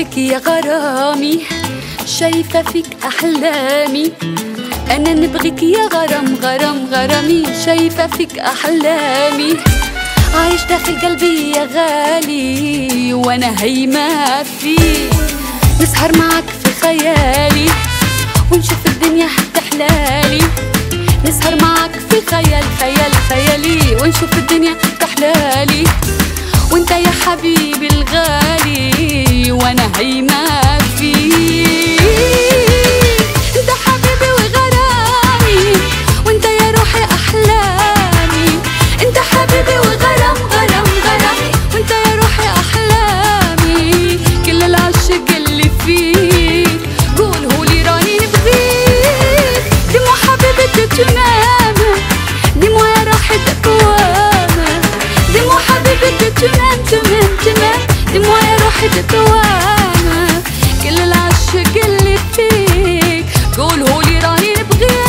نبغيك يا غرامي، شايفة فيك أحلامي. أنا نبغيك يا غرام غرام غرامي، شايفة فيك أحلامي. عايش داخل قلبي يا غالي وأنا هيمة فيك. نسهر معك في خيالي ونشوف الدنيا حتى حلالي. نسهر معك في خيال خيال خيالي ونشوف الدنيا تحلالي. وانت يا حبيبي الغالي وانا هيمة فيك. انت حبيبي وغرامي وانت يا روحي احلامي. انت حبيبي وغرام غرام غرامي وانت يا روحي احلامي. كل العشق اللي فيك قولهولي راني نبغيك. دموع حبيبتي تنام، دموع يا روحي تكوامة. دموع حبيبتي تنام تنام تنام، دموع يا روحي تكوامة. كل العشق اللي فيك قولهولي راني نبغيك.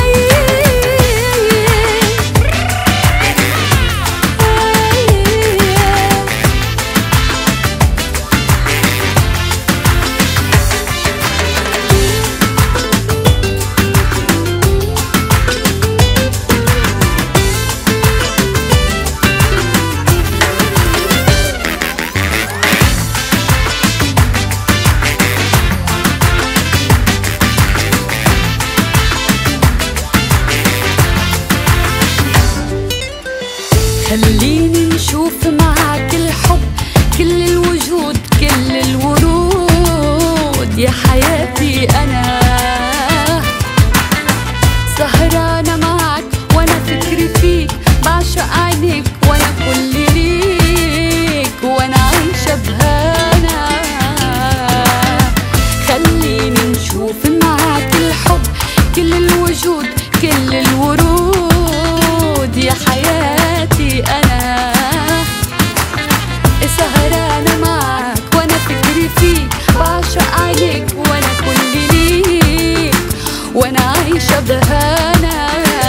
خليني نشوف معاك الحب، كل الوجود كل الورود. يا حياتي أنا سهرانة معك وأنا فكري فيك. بعشق عينيك وأنا كل ليك وأنا عايشة بهانا. خليني نشوف معاك الحب، كل الوجود كل الورود. يا حياتي أنا سهرانة معك وأنا فكري فيك. بعشق عينيك وأنا كل ليك وأنا عايشة بهانا.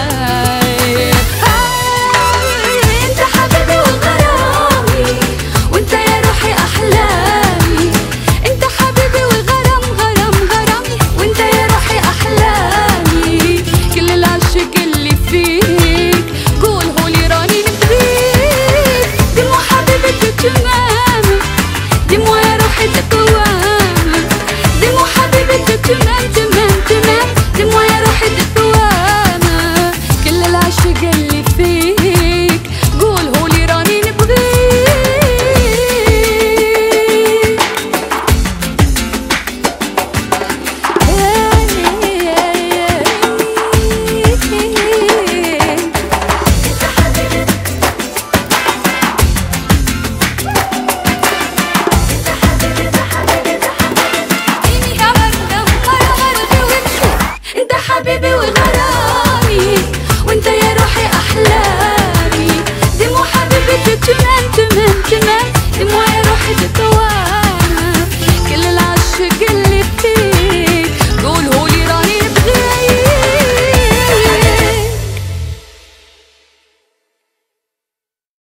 أنت حبيبي وغرامي وأنت يا روحي أحلامي. أنت حبيبي وغرام غرام غرامي وأنت يا روحي أحلامي. كل العشق اللي فيك قولهولي راني نبغيك. دموع حبيبتي تنام، دموع يا روحي تكوامة. دموع حبيبتي تنام تنام تنام، دموع يا روحي تكوامة. كل العشق اللي فيك قولهولي راني نبغيك. انت حبيبي وغرامي وانت يا روحي احلامي. دموع حبيبتي تنام